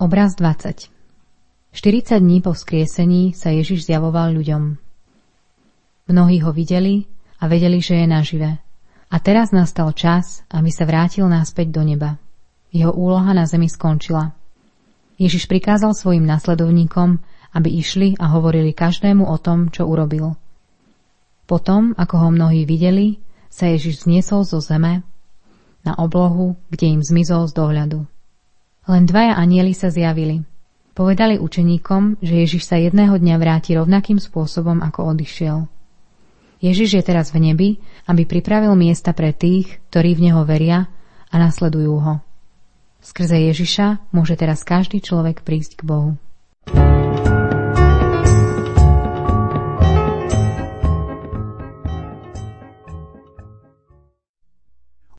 Obraz 20. 40 dní po vzkriesení sa Ježiš zjavoval ľuďom. Mnohí ho videli a vedeli, že je nažive. A teraz nastal čas, aby sa vrátil naspäť do neba. Jeho úloha na zemi skončila. Ježiš prikázal svojim nasledovníkom, aby išli a hovorili každému o tom, čo urobil. Potom, ako ho mnohí videli, sa Ježiš vzniesol zo zeme na oblohu, kde im zmizol z dohľadu. Len 2 anjeli sa zjavili. Povedali učeníkom, že Ježiš sa jedného dňa vráti rovnakým spôsobom, ako odišiel. Ježiš je teraz v nebi, aby pripravil miesta pre tých, ktorí v Neho veria a nasledujú ho. Skrze Ježiša môže teraz každý človek prísť k Bohu.